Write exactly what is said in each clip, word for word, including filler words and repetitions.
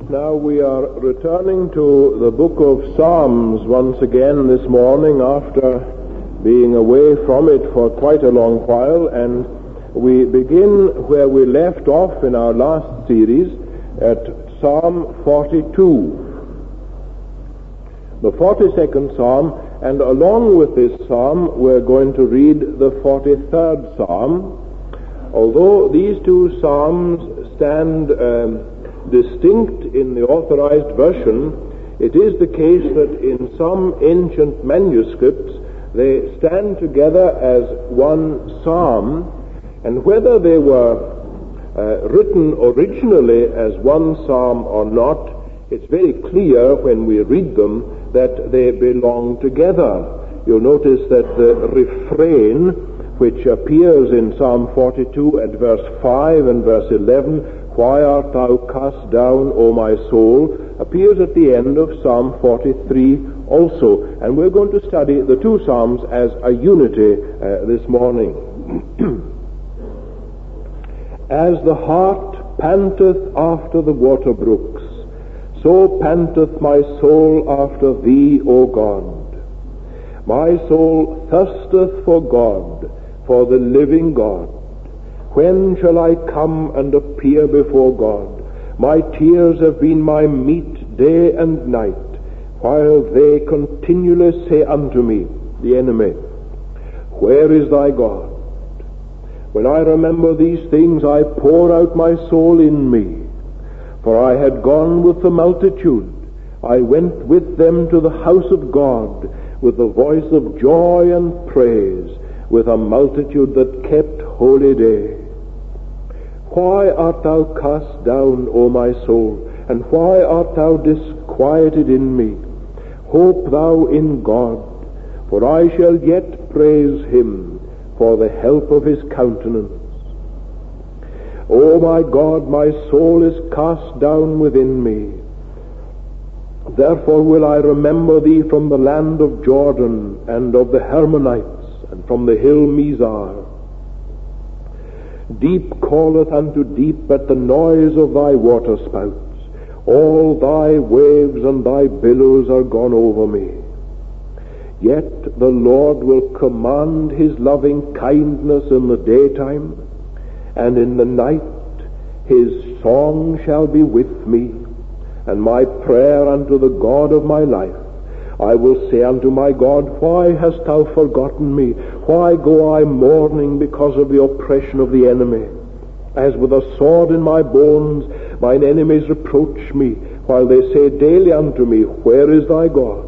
Now we are returning to the book of Psalms once again this morning after being away from it for quite a long while, and we begin where we left off in our last series at Psalm forty-two. The forty-second Psalm, and along with this Psalm we're going to read the forty-third Psalm. Although these two Psalms stand um, distinct in the authorized version, it is the case that in some ancient manuscripts they stand together as one psalm, and whether they were uh, written originally as one psalm or not, it's very clear when we read them that they belong together. You'll notice that the refrain, which appears in Psalm forty-two at verse five and verse eleven, "Why art thou cast down, O my soul?" appears at the end of Psalm forty-three also. And we're going to study the two Psalms as a unity uh, this morning. As the hart panteth after the water brooks, so panteth my soul after thee, O God. My soul thirsteth for God, for the living God. When shall I come and appear before God? My tears have been my meat day and night, while they continually say unto me, the enemy, Where is thy God? When I remember these things, I pour out my soul in me. For I had gone with the multitude, I went with them to the house of God, with the voice of joy and praise, with a multitude that kept holy day. Why art thou cast down, O my soul, and why art thou disquieted in me? Hope thou in God, for I shall yet praise him for the help of his countenance. O my God, my soul is cast down within me. Therefore will I remember thee from the land of Jordan, and of the Hermonites, and from the hill Mizar. Deep calleth unto deep at the noise of thy waterspouts. All thy waves and thy billows are gone over me. Yet the Lord will command his loving kindness in the daytime, and in the night his song shall be with me, and my prayer unto the God of my life. I will say unto my God, Why hast thou forgotten me? Why go I mourning because of the oppression of the enemy? As with a sword in my bones, mine enemies reproach me, while they say daily unto me, Where is thy God?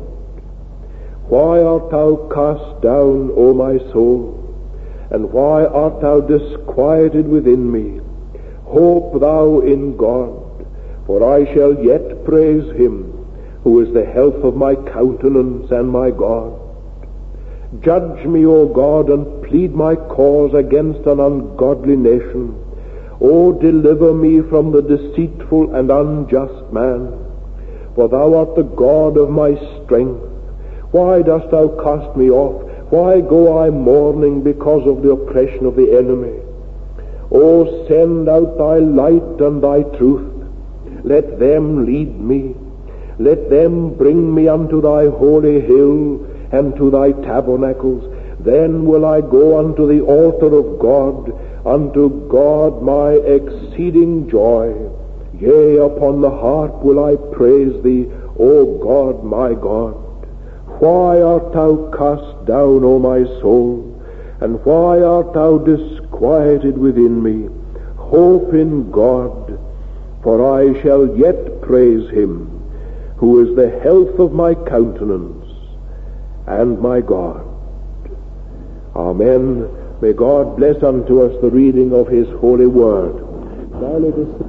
Why art thou cast down, O my soul? And why art thou disquieted within me? Hope thou in God, for I shall yet praise him, who is the health of my countenance and my God. Judge me, O God, and plead my cause against an ungodly nation. O deliver me from the deceitful and unjust man, for thou art the God of my strength. Why dost thou cast me off? Why go I mourning because of the oppression of the enemy? O send out thy light and thy truth. Let them lead me. Let them bring me unto thy holy hill and to thy tabernacles. Then will I go unto the altar of God, unto God my exceeding joy. Yea, upon the harp will I praise thee, O God my God. Why art thou cast down, O my soul? And why art thou disquieted within me? Hope in God, for I shall yet praise him, who is the health of my countenance and my God. Amen. May God bless unto us the reading of his holy word. Now let us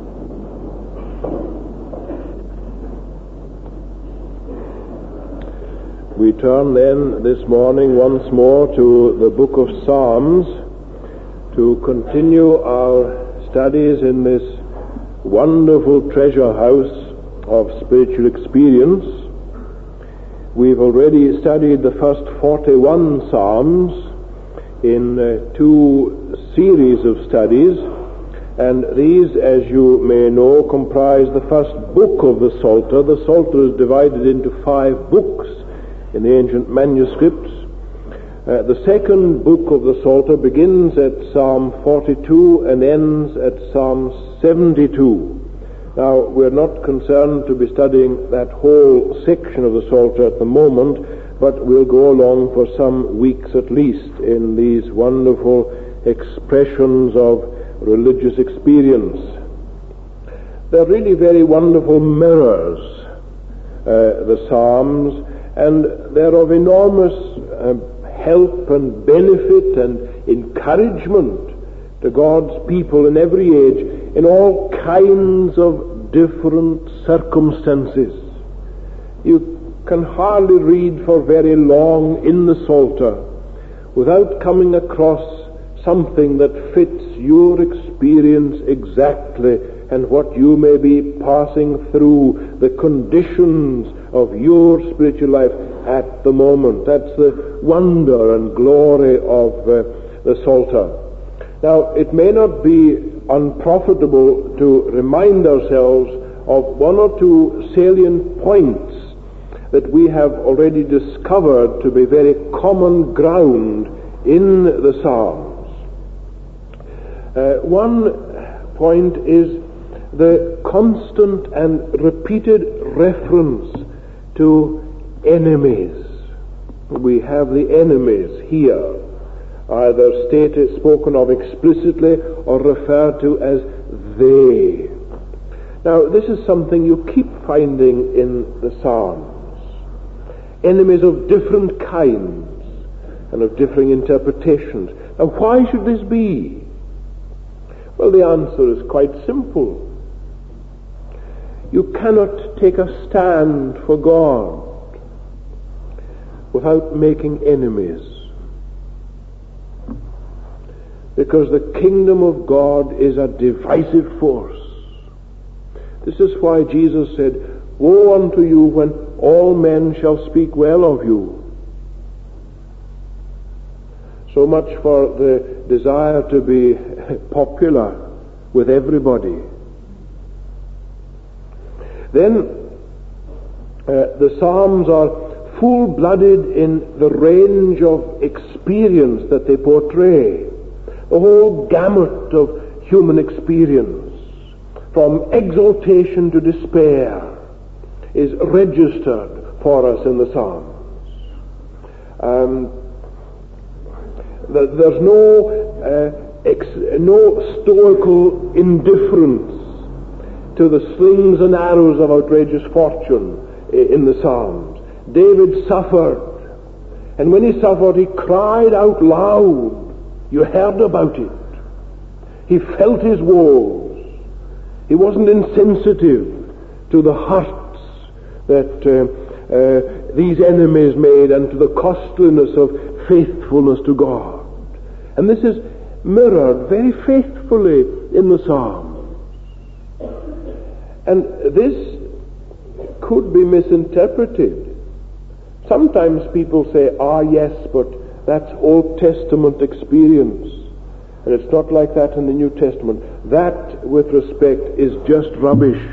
We turn then this morning once more to the book of Psalms to continue our studies in this wonderful treasure house of spiritual experience. We've already studied the first forty-one Psalms in uh, two series of studies, And these, as you may know, comprise the first book of the Psalter. The Psalter is divided into five books in the ancient manuscripts. Uh, the second book of the Psalter begins at Psalm forty-two and ends at Psalm seventy-two. Now, we're not concerned to be studying that whole section of the Psalter at the moment, but we'll go along for some weeks at least in these wonderful expressions of religious experience. They're really very wonderful mirrors, uh, the Psalms, and they're of enormous uh, help and benefit and encouragement to God's people in every age, in all kinds of different circumstances. You can hardly read for very long in the Psalter without coming across something that fits your experience exactly and what you may be passing through, the conditions of your spiritual life at the moment. That's the wonder and glory of uh, the Psalter. Now, it may not be unprofitable to remind ourselves of one or two salient points that we have already discovered to be very common ground in the Psalms. Uh, one point is the constant and repeated reference to enemies. We have the enemies here, either stated, spoken of explicitly or referred to as they. Now, this is something you keep finding in the Psalms. Enemies of different kinds and of differing interpretations. Now, why should this be? Well, the answer is quite simple. You cannot take a stand for God without making enemies. Because the kingdom of God is a divisive force. This is why Jesus said, "Woe unto you when all men shall speak well of you." So much for the desire to be popular with everybody. Then uh, the Psalms are full-blooded in the range of experience that they portray. The whole gamut of human experience, from exaltation to despair, is registered for us in the Psalms. Um, There's no uh, ex, no stoical indifference to the slings and arrows of outrageous fortune in the Psalms. David suffered, and when he suffered, he cried out loud. You heard about it. He felt his woes. He wasn't insensitive to the hurts that uh, uh, these enemies made and to the costliness of faithfulness to God. And this is mirrored very faithfully in the Psalms. And this could be misinterpreted. Sometimes people say, ah yes, but that's Old Testament experience. And it's not like that in the New Testament. That, with respect, is just rubbish.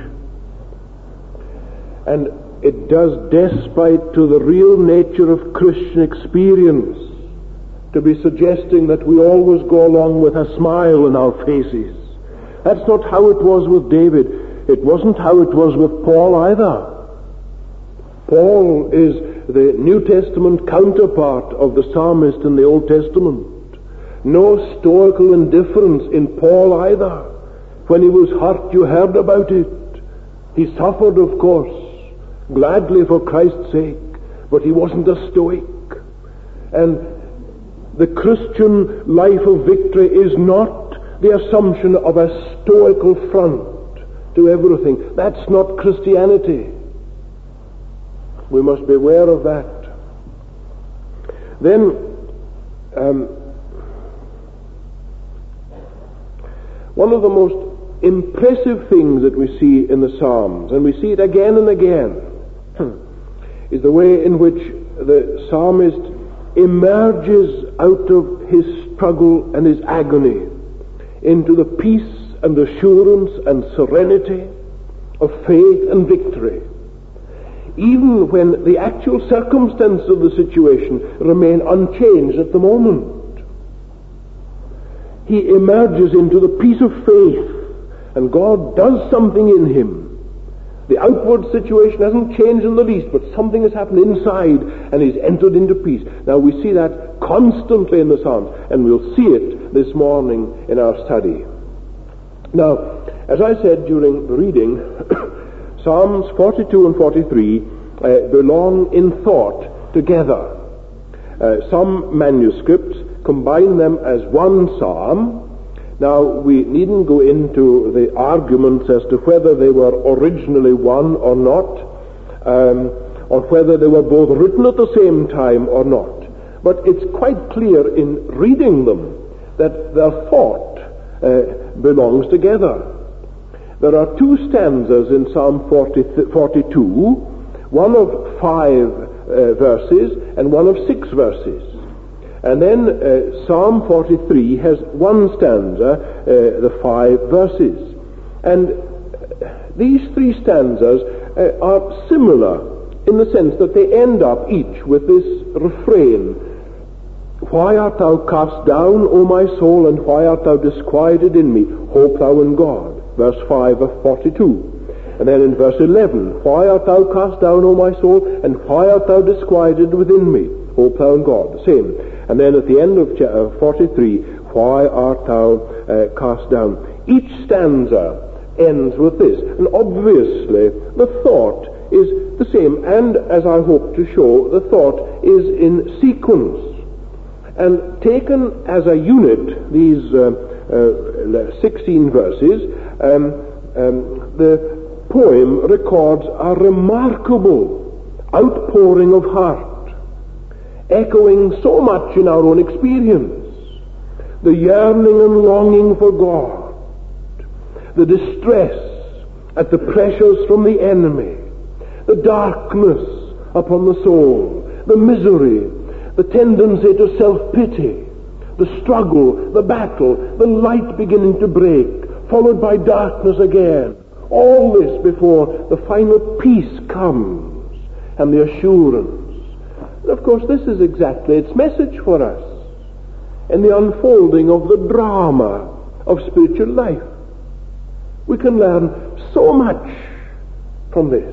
And it does despite to the real nature of Christian experience to be suggesting that we always go along with a smile on our faces. That's not how it was with David. It wasn't how it was with Paul either. Paul is the New Testament counterpart of the psalmist in the Old Testament. No stoical indifference in Paul either. When he was hurt, you heard about it. He suffered, of course, gladly for Christ's sake, but he wasn't a stoic. And the Christian life of victory is not the assumption of a stoical front to everything. That's not Christianity. We must be aware of that. Then, um, one of the most impressive things that we see in the Psalms, and we see it again and again, is the way in which the psalmist emerges out of his struggle and his agony into the peace and assurance and serenity, of faith and victory, even when the actual circumstances of the situation remain unchanged at the moment. He emerges into the peace of faith, and God does something in him. The outward situation hasn't changed in the least, but something has happened inside, and he's entered into peace. Now we see that constantly in the Psalms, and we'll see it this morning in our study. Now, as I said during the reading, Psalms forty-two and forty-three uh, belong in thought together. Uh, some manuscripts combine them as one psalm. Now, we needn't go into the arguments as to whether they were originally one or not, um, or whether they were both written at the same time or not. But it's quite clear in reading them that their thought uh, belongs together. There are two stanzas in Psalm forty, forty-two, one of five uh, verses and one of six verses. And then uh, Psalm forty-three has one stanza, uh, the five verses. And these three stanzas uh, are similar in the sense that they end up each with this refrain: "Why art thou cast down, O my soul, and why art thou disquieted in me? Hope thou in God." Verse five of forty-two. And then in verse eleven, "Why art thou cast down, O my soul, and why art thou disquieted within me? Hope thou in God." The same. And then at the end of forty-three, "Why art thou uh, cast down?" Each stanza ends with this. And obviously the thought is the same. And as I hope to show, the thought is in sequence. And taken as a unit, these uh, uh, sixteen verses, um, um, the poem records a remarkable outpouring of heart, echoing so much in our own experience. The yearning and longing for God, the distress at the pressures from the enemy, the darkness upon the soul, the misery, the tendency to self-pity, the struggle, the battle, the light beginning to break, followed by darkness again. All this before the final peace comes and the assurance. And of course, this is exactly its message for us in the unfolding of the drama of spiritual life. We can learn so much from this.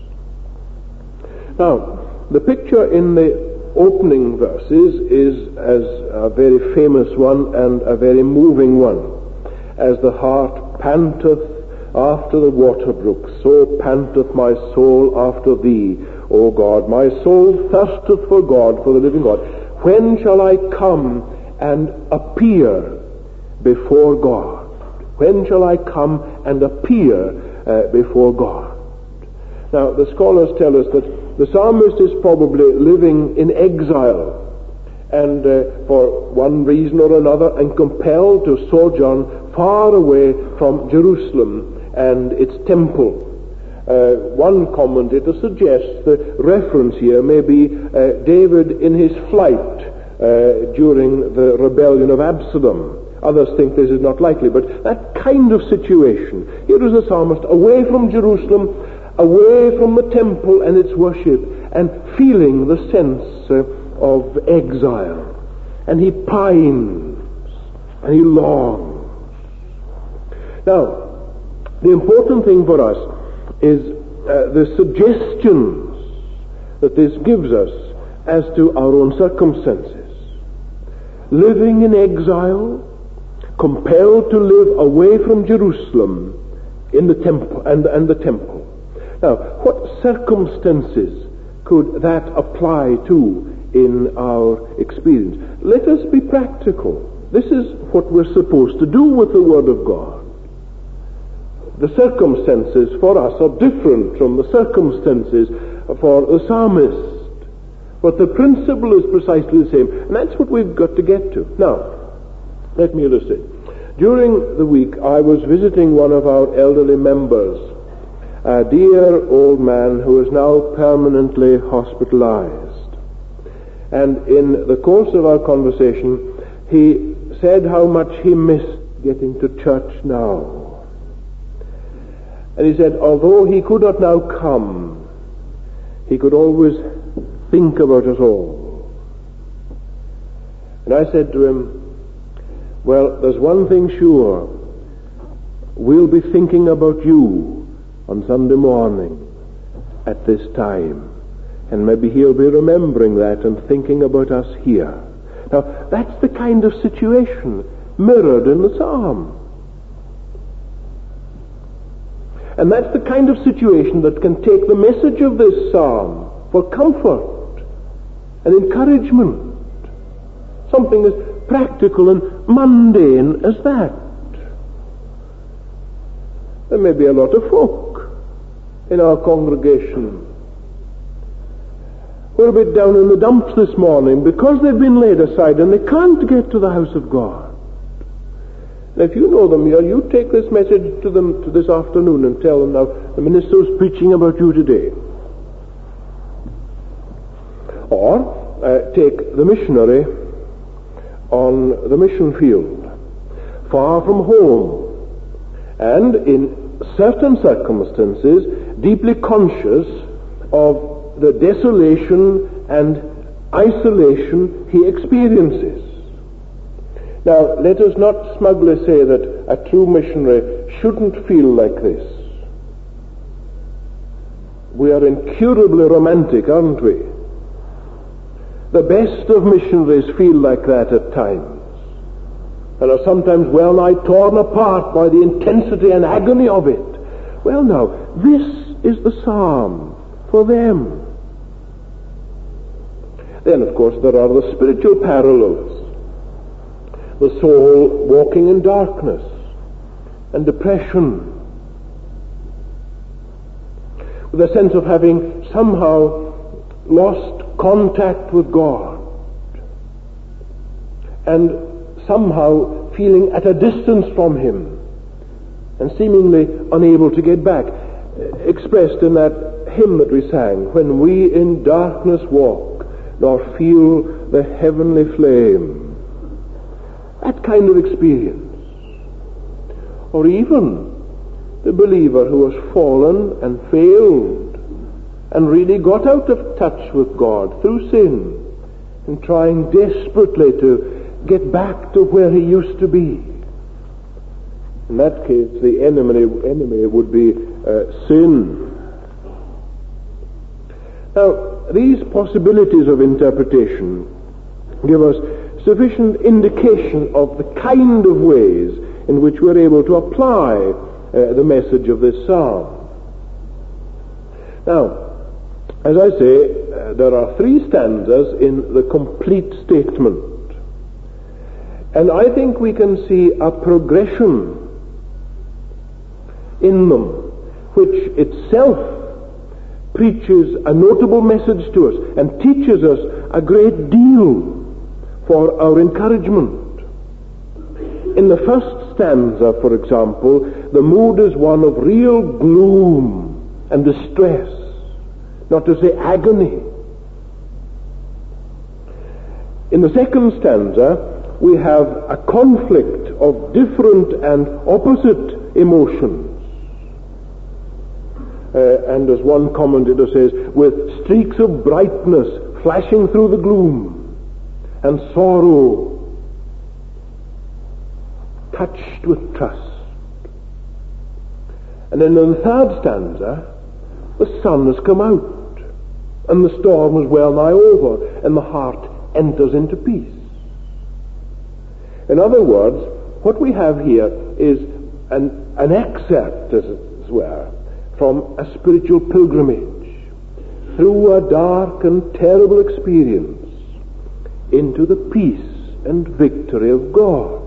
Now, the picture in the opening verses is as a very famous one and a very moving one. As the hart panteth after the water brooks, so panteth my soul after thee, O God. My soul thirsteth for God, for the living God. When shall I come and appear before God? When shall I come and appear uh, before God? Now, the scholars tell us that the psalmist is probably living in exile, and uh, for one reason or another, and compelled to sojourn far away from Jerusalem and its temple. Uh, one commentator suggests the reference here may be uh, David in his flight uh, during the rebellion of Absalom. Others think this is not likely, but that kind of situation. Here is the psalmist away from Jerusalem, away from the temple and its worship, and feeling the sense uh, of exile. And he pines, and he longs. Now, the important thing for us is uh, the suggestions that this gives us as to our own circumstances. Living in exile, compelled to live away from Jerusalem in the temple and, and the temple. Now, what circumstances could that apply to in our experience? Let us be practical. This is what we're supposed to do with the Word of God. The circumstances for us are different from the circumstances for the psalmist. But the principle is precisely the same, and that's what we've got to get to. Now, let me illustrate. During the week, I was visiting one of our elderly members, a dear old man who is now permanently hospitalized. And in the course of our conversation, he said how much he missed getting to church now. And he said, although he could not now come, he could always think about us all. And I said to him, well, there's one thing sure. We'll be thinking about you on Sunday morning at this time. And maybe he'll be remembering that and thinking about us here. Now, that's the kind of situation mirrored in the psalm. And that's the kind of situation that can take the message of this psalm for comfort and encouragement. Something as practical and mundane as that. There may be a lot of folk in our congregation who are a bit down in the dumps this morning because they've been laid aside and they can't get to the house of God. Now, if you know them here, you take this message to them to this afternoon and tell them, now, the minister is preaching about you today. Or uh, take the missionary on the mission field, far from home, and in certain circumstances deeply conscious of the desolation and isolation he experiences. Now, let us not smugly say that a true missionary shouldn't feel like this. We are incurably romantic, aren't we? The best of missionaries feel like that at times, and are sometimes well nigh torn apart by the intensity and agony of it. Well, now, this is the psalm for them. Then, of course, there are the spiritual parallels. The soul walking in darkness and depression, with a sense of having somehow lost contact with God, and somehow feeling at a distance from Him, and seemingly unable to get back, expressed in that hymn that we sang, when we in darkness walk, nor feel the heavenly flame. That kind of experience. Or even the believer who has fallen and failed and really got out of touch with God through sin and trying desperately to get back to where he used to be. In that case, the enemy, enemy would be uh, sin. Now, these possibilities of interpretation give us sufficient indication of the kind of ways in which we're able to apply uh, the message of this psalm. Now, as I say, uh, there are three stanzas in the complete statement. And I think we can see a progression in them, which itself preaches a notable message to us and teaches us a great deal for our encouragement. In the first stanza, for example, the mood is one of real gloom and distress, not to say agony. In the second stanza, we have a conflict of different and opposite emotions. Uh, and as one commentator says, with streaks of brightness flashing through the gloom, and sorrow touched with trust. And then in the third stanza, the sun has come out, and the storm is well nigh over, and the heart enters into peace. In other words, what we have here is an, an excerpt, as it were, from a spiritual pilgrimage through a dark and terrible experience into the peace and victory of God.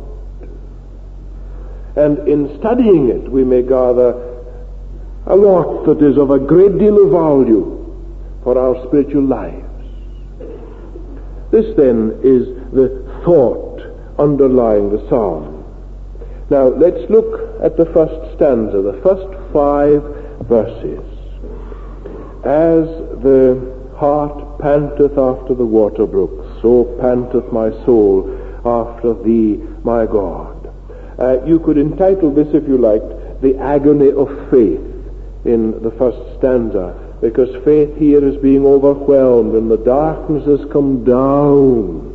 And in studying it, we may gather a lot that is of a great deal of value for our spiritual lives. This then is the thought underlying the psalm. Now let's look at the first stanza, the first five verses. As the heart panteth after the water brooks, so panteth my soul after thee, my God. Uh, you could entitle this, if you liked, the agony of faith in the first stanza, because faith here is being overwhelmed and the darkness has come down.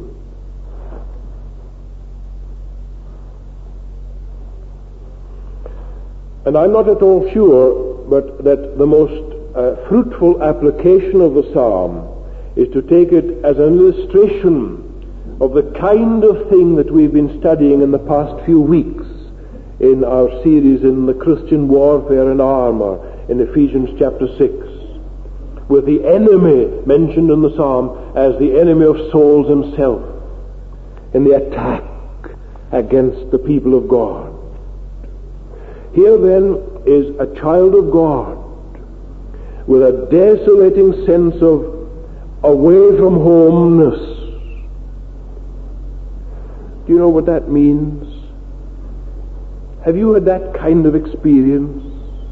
And I'm not at all sure, but that the most uh, fruitful application of the psalm is to take it as an illustration of the kind of thing that we've been studying in the past few weeks in our series in the Christian warfare and armor in Ephesians chapter six, with the enemy mentioned in the psalm as the enemy of souls himself in the attack against the people of God. Here then is a child of God with a desolating sense of away from homeness. Do you know what that means? Have you had that kind of experience?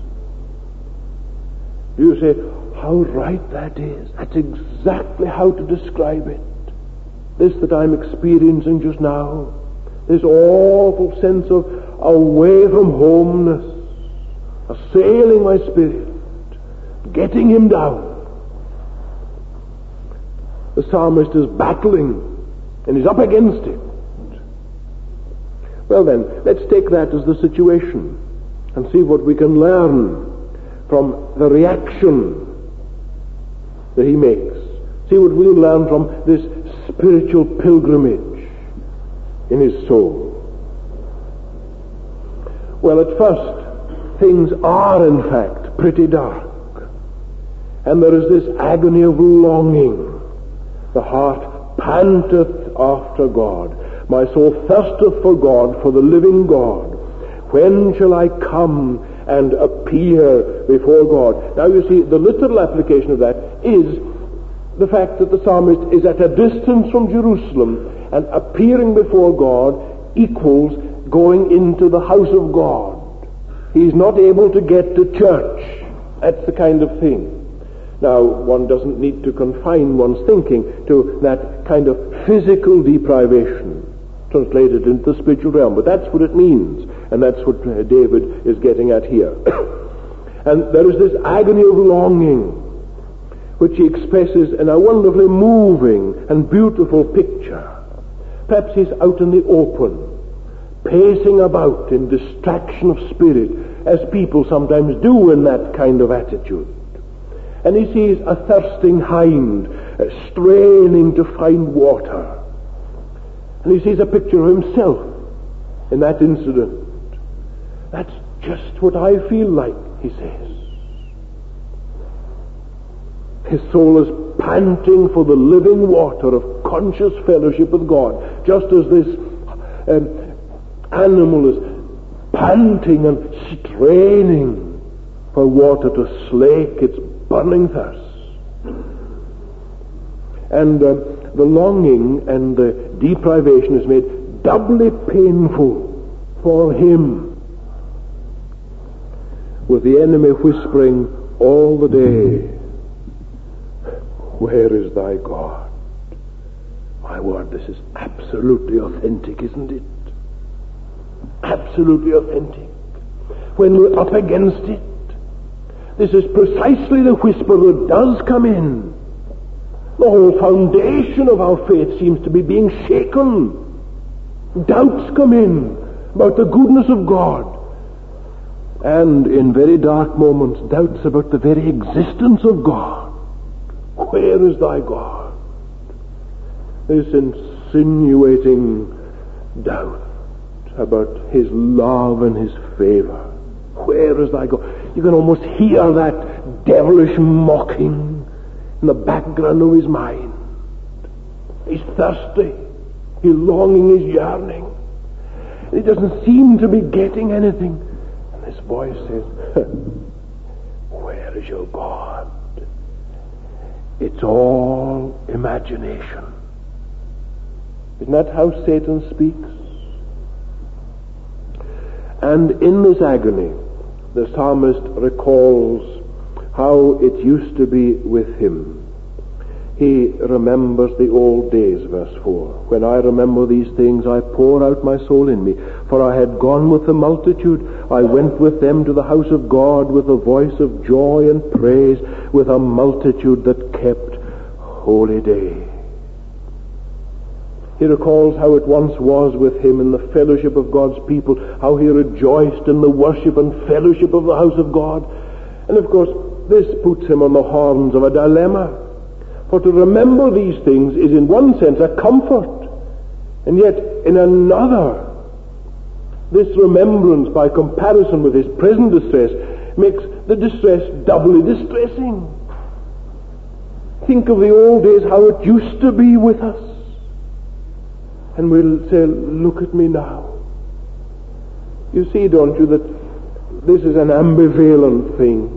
Do you say, how right that is? That's exactly how to describe it. This that I'm experiencing just now, this awful sense of away from homeness, assailing my spirit, getting him down. The psalmist is battling and he's up against it. Well then, let's take that as the situation and see what we can learn from the reaction that he makes. See what we learn from this spiritual pilgrimage in his soul. Well, at first, things are in fact pretty dark. And there is this agony of longing. The heart panteth after God. My soul thirsteth for God, for the living God. When shall I come and appear before God? Now you see, the literal application of that is the fact that the psalmist is at a distance from Jerusalem, and appearing before God equals going into the house of God. He's not able to get to church. That's the kind of thing. Now, one doesn't need to confine one's thinking to that kind of physical deprivation translated into the spiritual realm, but that's what it means, and that's what uh, David is getting at here. And there is this agony of longing which he expresses in a wonderfully moving and beautiful picture. Perhaps he's out in the open, pacing about in distraction of spirit, as people sometimes do in that kind of attitude. And he sees a thirsting hind uh, straining to find water. And he sees a picture of himself in that incident. That's just what I feel like, he says. His soul is panting for the living water of conscious fellowship with God, just as this um, animal is panting and straining for water to slake its burning thirst. And uh, the longing and the deprivation is made doubly painful for him, with the enemy whispering all the day, where is thy God? My word, this is absolutely authentic, isn't it? Absolutely authentic. When we're up against it, this is precisely the whisper that does come in. The whole foundation of our faith seems to be being shaken. Doubts come in about the goodness of God. And in very dark moments, doubts about the very existence of God. Where is thy God? This insinuating doubt about his love and his favor. Where is thy God? You can almost hear that devilish mocking in the background of his mind. He's thirsty. He's longing, he's yearning. He doesn't seem to be getting anything. And this voice says, where is your God? It's all imagination. Isn't that how Satan speaks? And in this agony, the psalmist recalls how it used to be with him. He remembers the old days, verse four. When I remember these things, I pour out my soul in me. For I had gone with the multitude. I went with them to the house of God with a voice of joy and praise, with a multitude that kept holy day. He recalls how it once was with him in the fellowship of God's people, how he rejoiced in the worship and fellowship of the house of God. And of course, this puts him on the horns of a dilemma. For to remember these things is in one sense a comfort, and yet in another, this remembrance by comparison with his present distress makes the distress doubly distressing. Think of the old days, how it used to be with us. And we'll say, look at me now. You see, don't you, that this is an ambivalent thing.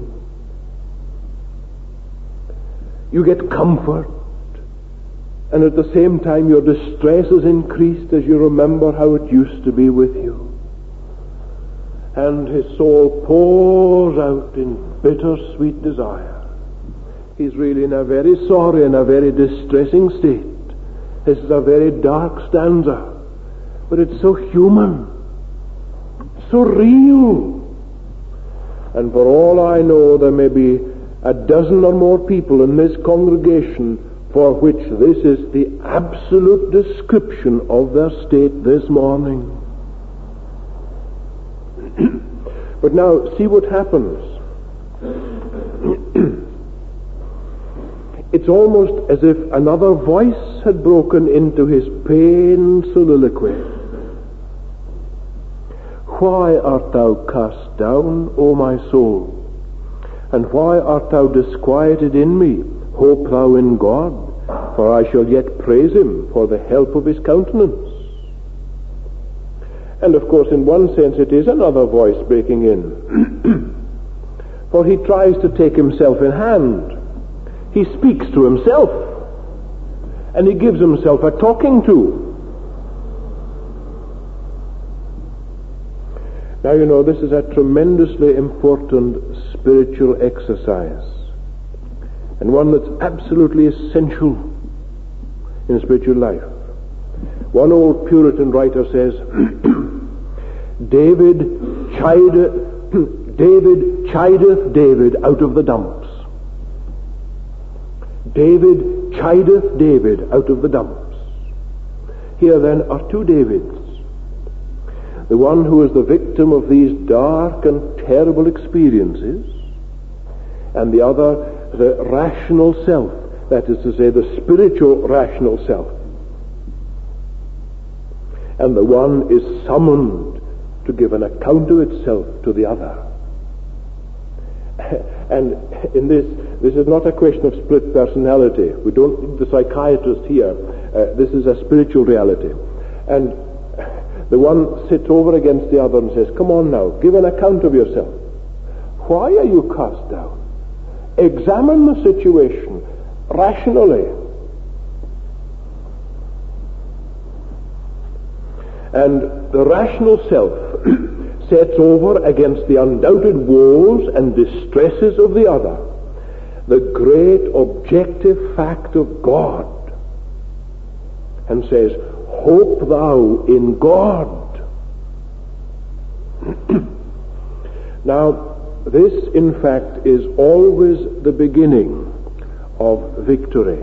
You get comfort, and at the same time your distress is increased as you remember how it used to be with you. And his soul pours out in bitter-sweet desire. He's really in a very sorry and a very distressing state. This is a very dark stanza, but it's so human, so real. And for all I know, there may be a dozen or more people in this congregation for which this is the absolute description of their state this morning. But now, see what happens. It's almost as if another voice had broken into his pain soliloquy. Why art thou cast down, O my soul? And why art thou disquieted in me? Hope thou in God, for I shall yet praise him for the help of his countenance. And of course, in one sense, it is another voice breaking in. For he tries to take himself in hand. He speaks to himself, and he gives himself a talking to. Now, you know, this is a tremendously important spiritual exercise, and one that's absolutely essential in spiritual life. One old Puritan writer says, David chideth, David chideth David out of the dumps. David chideth David out of the dumps. Here then are two Davids. The one who is the victim of these dark and terrible experiences, and the other the rational self, that is to say, the spiritual rational self. And the one is summoned to give an account of itself to the other. And in this, this is not a question of split personality. We don't need the psychiatrist here. Uh, this is a spiritual reality. And the one sits over against the other and says, come on now, give an account of yourself. Why are you cast down? Examine the situation rationally. And the rational self sets over against the undoubted woes and distresses of the other the great objective fact of God, and says, hope thou in God. Now, this in fact is always the beginning of victory.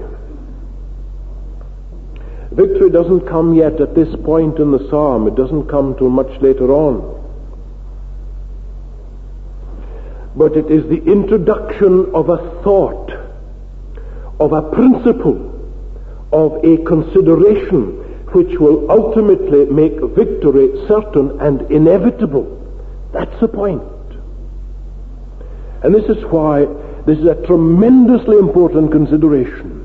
Victory doesn't come yet at this point in the psalm. It doesn't come till much later on. But it is the introduction of a thought, of a principle, of a consideration which will ultimately make victory certain and inevitable. That's the point. And this is why this is a tremendously important consideration.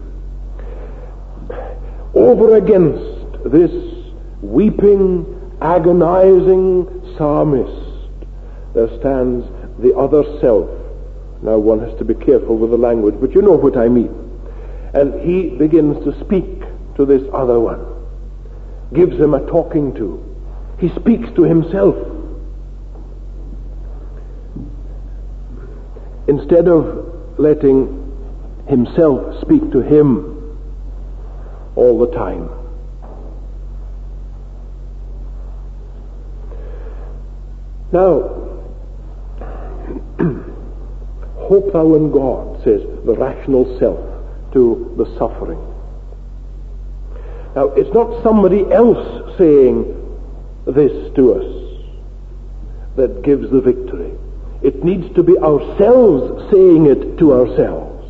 Over against this weeping, agonizing psalmist, there stands the other self. Now one has to be careful with the language, but you know what I mean. And he begins to speak to this other one, gives him a talking to. He speaks to himself. Instead of letting himself speak to him, all the time. Now, hope thou in God, says the rational self to the suffering. Now, it's not somebody else saying this to us that gives the victory. It needs to be ourselves saying it to ourselves.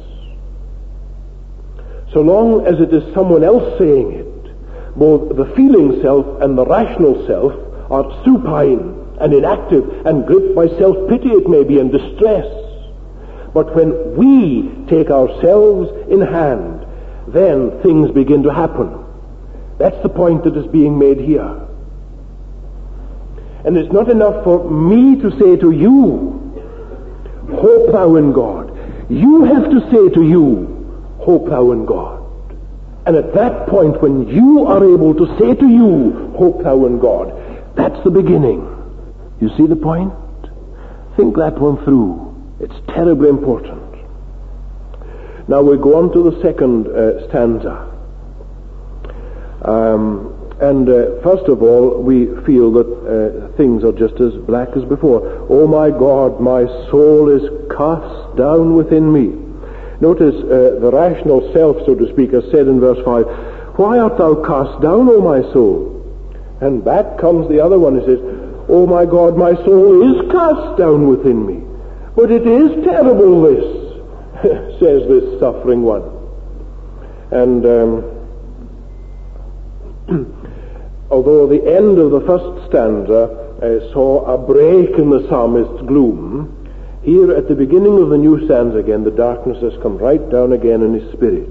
So long as it is someone else saying it, both the feeling self and the rational self are supine and inactive and gripped by self-pity, it may be, and distress. But when we take ourselves in hand, then things begin to happen. That's the point that is being made here. And it's not enough for me to say to you, hope thou in God. You have to say to you, hope thou in God. And at that point, when you are able to say to you, hope thou in God, that's the beginning. You see the point? Think that one through. It's terribly important. Now we go on to the second uh, stanza. Um, and uh, first of all, we feel that uh, things are just as black as before. Oh my God, my soul is cast down within me. Notice uh, the rational self, so to speak, has said in verse five, why art thou cast down, O my soul? And back comes the other one and says, oh my God, my soul is cast down within me. But it is terrible, this, says this suffering one. And um, although the end of the first stanza uh, saw a break in the psalmist's gloom, here at the beginning of the new stanza again, the darkness has come right down again in his spirit.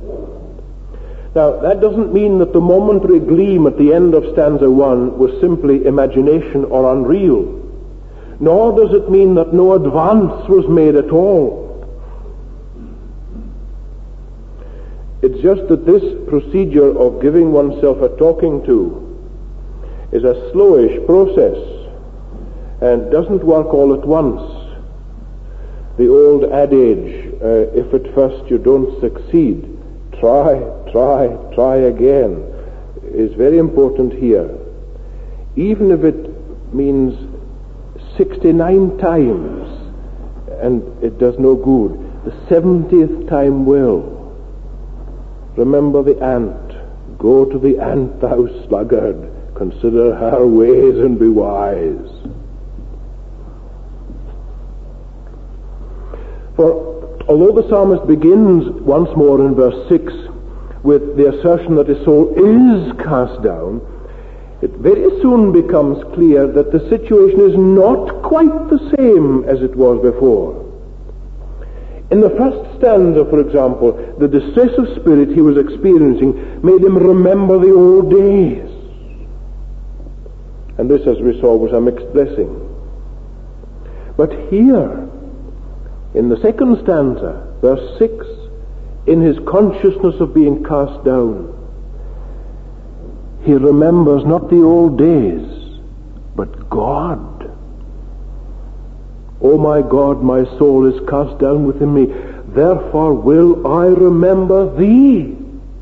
Now, that doesn't mean that the momentary gleam at the end of stanza one was simply imagination or unreal. Nor does it mean that no advance was made at all. It's just that this procedure of giving oneself a talking to is a slowish process and doesn't work all at once. The old adage, uh, if at first you don't succeed, try, try, try again, is very important here. Even if it means sixty-nine times and it does no good, the seventieth time will. Remember the ant. Go to the ant, thou sluggard. Consider her ways and be wise. For although the psalmist begins once more in verse six with the assertion that his soul is cast down, it very soon becomes clear that the situation is not quite the same as it was before. In the first stanza, for example, the distress of spirit he was experiencing made him remember the old days. And this, as we saw, was a mixed blessing. But here, in the second stanza, verse six, in his consciousness of being cast down, he remembers not the old days, but God. O my God, my soul is cast down within me. Therefore will I remember thee.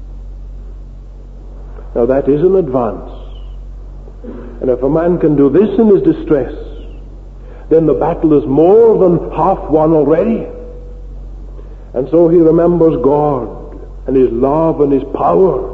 Now that is an advance. And if a man can do this in his distress, then the battle is more than half won already. And so he remembers God and his love and his power.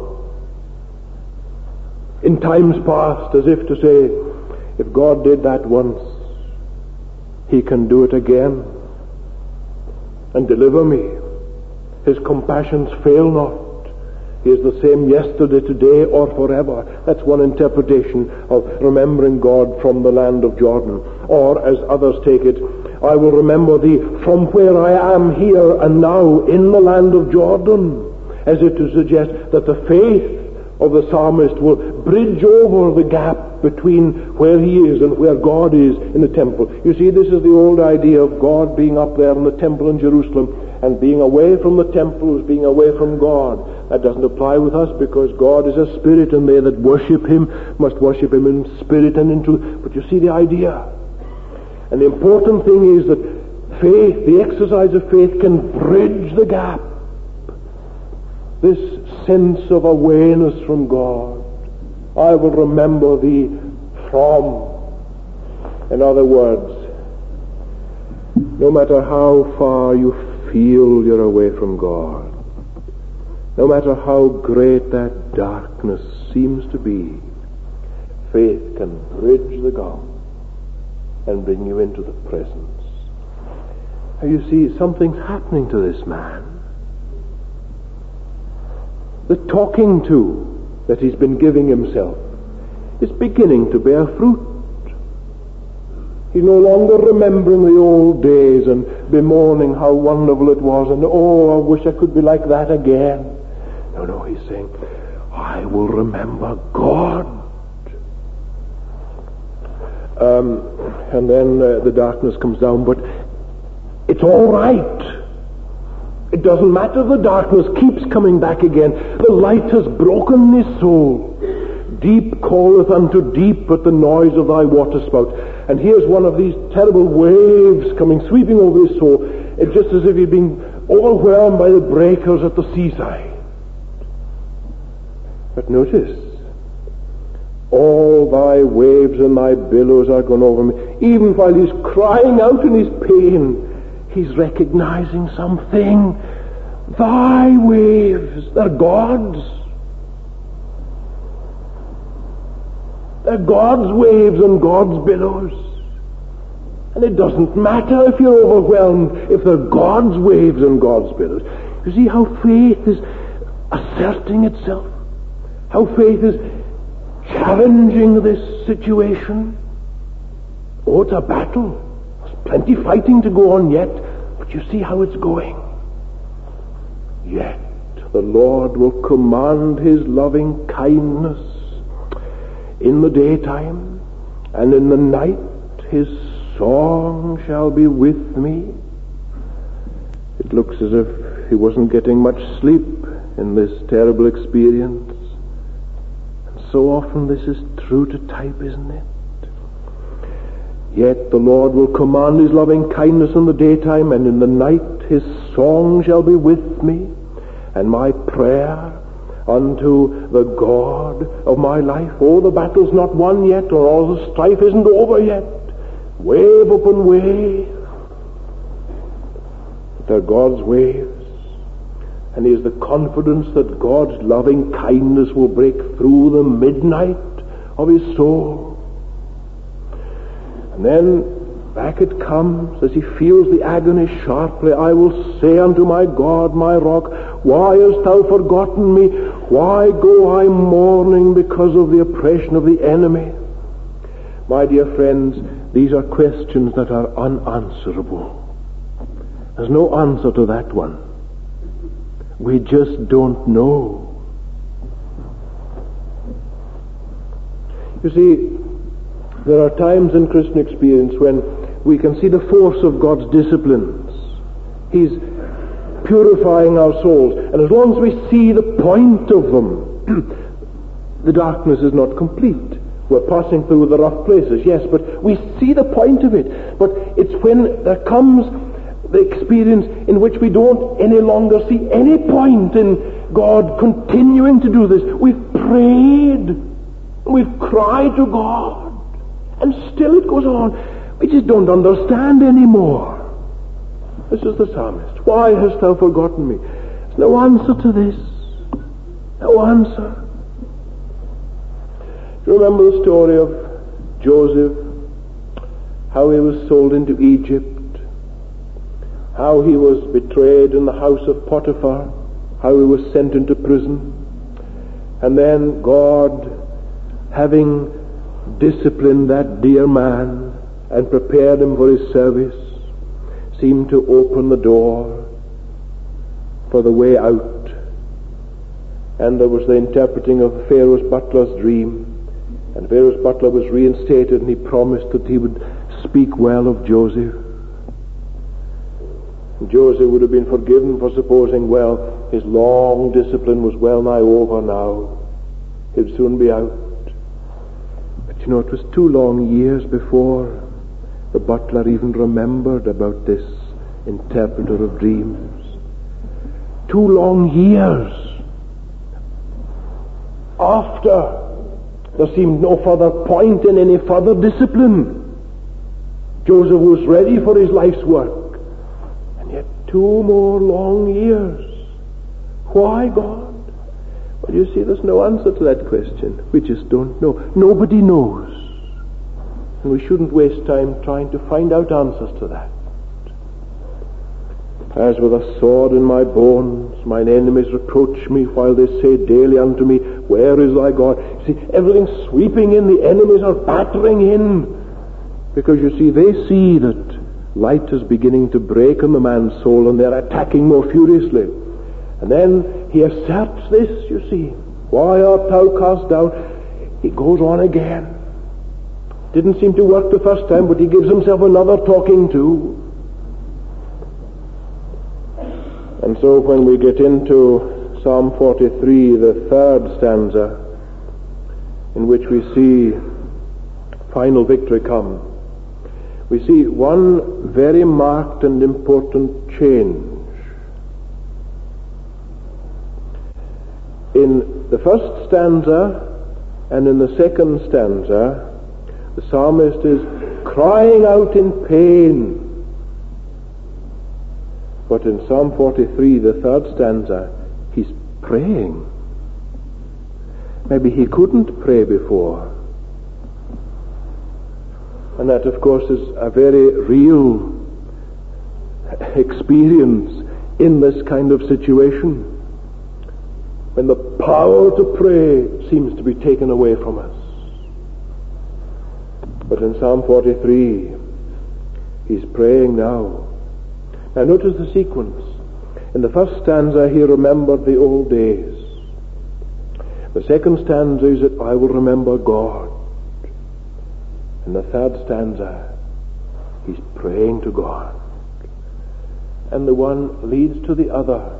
In times past, as if to say, if God did that once, he can do it again and deliver me. His compassions fail not. He is the same yesterday, today, or forever. That's one interpretation of remembering God from the land of Jordan. Or, as others take it, I will remember thee from where I am here and now in the land of Jordan, as if to suggest that the faith of the psalmist will bridge over the gap between where he is and where God is in the temple. You see, this is the old idea of God being up there in the temple in Jerusalem and being away from the temple is being away from God. That doesn't apply with us because God is a spirit and they that worship him must worship him in spirit and in truth. But you see the idea. And the important thing is that faith, the exercise of faith, can bridge the gap. This sense of awareness from God. I will remember thee from. In other words, no matter how far you feel you're away from God, no matter how great that darkness seems to be, faith can bridge the gulf and bring you into the presence. And you see, something's happening to this man. The talking to that he's been giving himself is beginning to bear fruit. He's no longer remembering the old days and bemoaning how wonderful it was and, oh, I wish I could be like that again. No, no, he's saying, I will remember God. Um, and then uh, the darkness comes down, but it's all right. It doesn't matter, the darkness keeps coming back again. The light has broken his soul. Deep calleth unto deep at the noise of thy waterspout. And here's one of these terrible waves coming, sweeping over his soul. It's just as if he'd been overwhelmed by the breakers at the seaside. But notice, all thy waves and thy billows are gone over me. Even while he's crying out in his pain, he's recognizing something. Thy waves, they're God's. They're God's waves and God's billows. And it doesn't matter if you're overwhelmed, if they're God's waves and God's billows. You see how faith is asserting itself? How faith is challenging this situation? Oh, it's a battle. There's plenty fighting to go on yet, but you see how it's going. Yet the Lord will command his loving kindness in the daytime, and in the night his song shall be with me. It looks as if he wasn't getting much sleep in this terrible experience. And so often this is true to type, isn't it? Yet the Lord will command his loving kindness in the daytime, and in the night his song shall be with me, and my prayer unto the God of my life. Oh, the battle's not won yet, or all the strife isn't over yet. Wave upon wave. They're God's waves. And he has the confidence that God's loving kindness will break through the midnight of his soul. And then back it comes as he feels the agony sharply. I will say unto my God, my rock, why hast thou forgotten me? Why go I mourning because of the oppression of the enemy? My dear friends, these are questions that are unanswerable. There's no answer to that one. We just don't know. You see, there are times in Christian experience when we can see the force of God's disciplines. He's purifying our souls. And as long as we see the point of them, the darkness is not complete. We're passing through the rough places, yes, but we see the point of it. But it's when there comes the experience in which we don't any longer see any point in God continuing to do this. We've prayed, we've cried to God, and still it goes on. We just don't understand anymore. This is the psalmist. Why hast thou forgotten me? There's no answer to this. No answer. Do you remember the story of Joseph? How he was sold into Egypt. How he was betrayed in the house of Potiphar. How he was sent into prison. And then God, having disciplined that dear man and prepared him for his service, seemed to open the door for the way out. And there was the interpreting of Pharaoh's butler's dream. And Pharaoh's butler was reinstated, and he promised that he would speak well of Joseph. And Joseph would have been forgiven for supposing, well, his long discipline was well nigh over now. He'd soon be out. But you know, it was two long years before the butler even remembered about this interpreter of dreams. Two long years after there seemed no further point in any further discipline. Joseph was ready for his life's work. And yet two more long years. Why, God? Well, you see, there's no answer to that question. We just don't know. Nobody knows. And we shouldn't waste time trying to find out answers to that. As with a sword in my bones, mine enemies reproach me, while they say daily unto me, where is thy God? You see, everything's sweeping in. The enemies are battering in. Because, you see, they see that light is beginning to break in the man's soul, and they're attacking more furiously. And then he asserts this, you see. Why art thou cast down? He goes on again. Didn't seem to work the first time, but he gives himself another talking to. And so when we get into Psalm forty-three, the third stanza, in which we see final victory come, we see one very marked and important change. In the first stanza and in the second stanza, the psalmist is crying out in pain. But in Psalm forty-three, the third stanza, he's praying. Maybe he couldn't pray before. And that, of course, is a very real experience in this kind of situation, when the power to pray seems to be taken away from us. But in Psalm forty-three, he's praying now. Now notice the sequence. In the first stanza, he remembered the old days. The second stanza is that I will remember God. In the third stanza, he's praying to God. And the one leads to the other.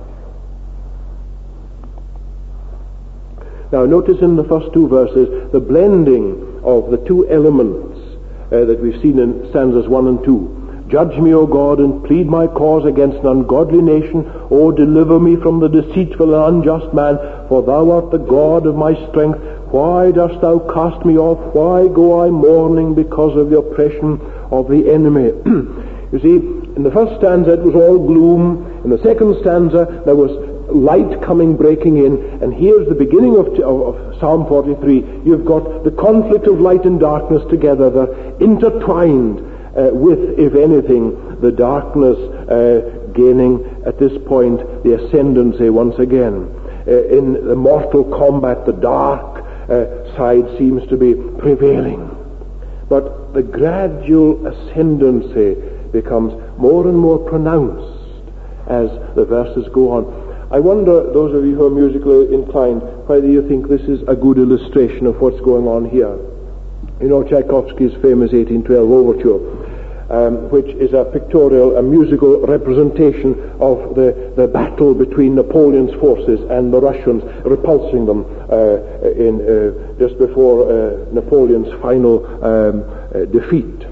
Now notice in the first two verses the blending of the two elements uh, that we've seen in stanzas one and two. Judge me, O God, and plead my cause against an ungodly nation. O deliver me from the deceitful and unjust man, for thou art the God of my strength. Why dost thou cast me off? Why go I mourning because of the oppression of the enemy? You see, in the first stanza it was all gloom. In the second stanza there was light coming breaking in. And here's the beginning of, of, of Psalm forty-three. You've got the conflict of light and darkness together. They're intertwined. Uh, with, if anything, the darkness uh, gaining at this point the ascendancy once again. Uh, in the mortal combat, the dark uh, side seems to be prevailing. But the gradual ascendancy becomes more and more pronounced as the verses go on. I wonder, those of you who are musically inclined, whether you think this is a good illustration of what's going on here. You know Tchaikovsky's famous eighteen twelve overture, um, which is a pictorial, a musical representation of the, the battle between Napoleon's forces and the Russians, repulsing them uh, in uh, just before uh, Napoleon's final um, uh, defeat.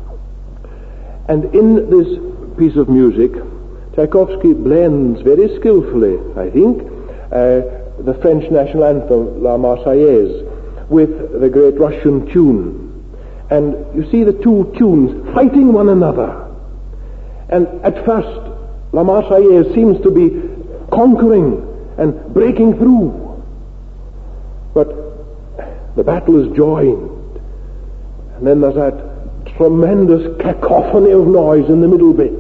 And in this piece of music, Tchaikovsky blends very skillfully, I think, uh, the French national anthem, La Marseillaise, with the great Russian tune. And you see the two tunes fighting one another. And at first, La Marseillaise seems to be conquering and breaking through. But the battle is joined. And then there's that tremendous cacophony of noise in the middle bit.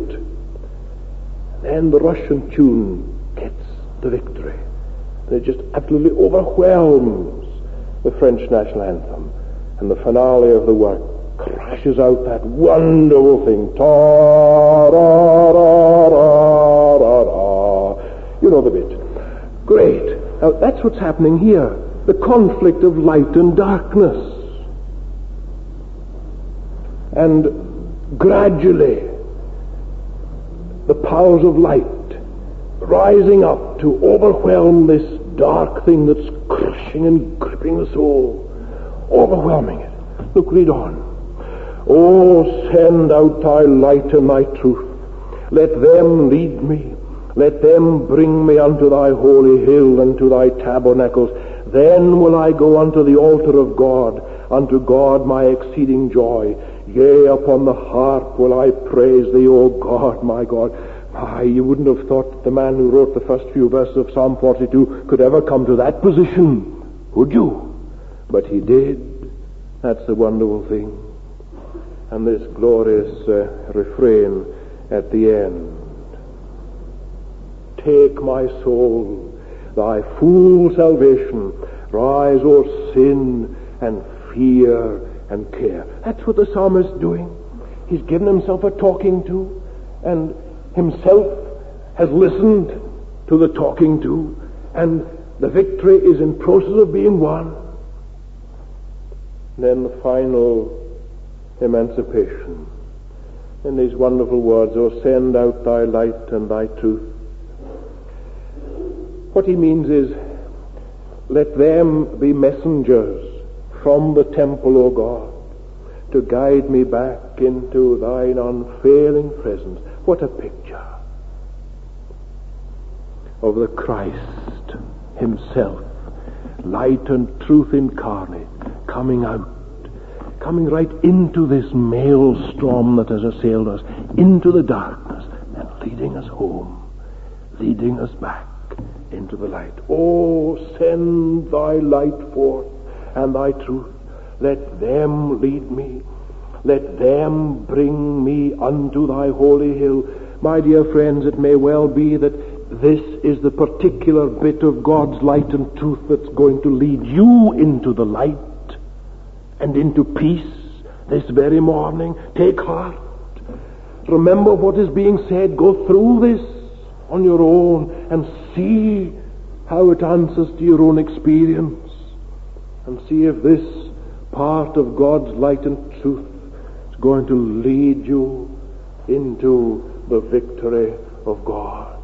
Then the Russian tune gets the victory. And it just absolutely overwhelms the French national anthem. And the finale of the work crashes out that wonderful thing. Ta-ra-ra-ra-ra-ra. You know the bit. Great. Now that's what's happening here. The conflict of light and darkness. And gradually, the powers of light rising up to overwhelm this dark thing that's crushing and gripping the soul, overwhelming it. Look, read on. Oh, send out thy light and thy truth. Let them lead me. Let them bring me unto thy holy hill and to thy tabernacles. Then will I go unto the altar of God, unto God my exceeding joy. Yea, upon the harp will I praise thee, O God, my God. Ah, you wouldn't have thought the man who wrote the first few verses of Psalm forty-two could ever come to that position, would you? But he did. That's the wonderful thing. And this glorious uh, refrain at the end. Take my soul, thy full salvation, rise o'er sin and fear and care. That's what the psalmist is doing. He's given himself a talking to, and himself has listened to the talking to, and the victory is in process of being won. Then the final emancipation. In these wonderful words, O send out thy light and thy truth. What he means is, let them be messengers from the temple, O God, to guide me back into thine unfailing presence. What a picture of the Christ himself, light and truth incarnate, coming out, coming right into this maelstrom that has assailed us, into the darkness, and leading us home, leading us back into the light. Oh, send thy light forth and thy truth. Let them lead me. Let them bring me unto thy holy hill. My dear friends, it may well be that this is the particular bit of God's light and truth that's going to lead you into the light and into peace this very morning. Take heart. Remember what is being said. Go through this on your own and see how it answers to your own experience, and see if this part of God's light and truth is going to lead you into the victory of God.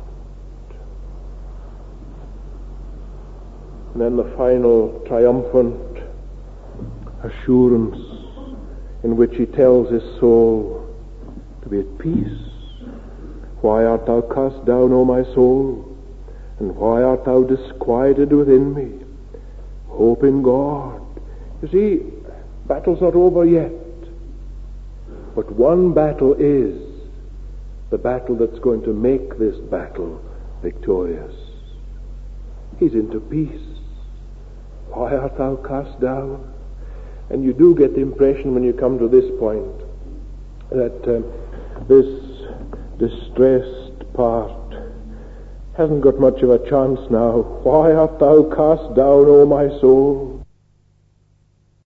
And then the final triumphant assurance in which he tells his soul to be at peace. Why art thou cast down, O my soul? And why art thou disquieted within me? Hope in God. You see, battle's not over yet. But one battle is the battle that's going to make this battle victorious. He's into peace. Why art thou cast down? And you do get the impression when you come to this point that uh, this distressed part hasn't got much of a chance now. Why art thou cast down, O my soul?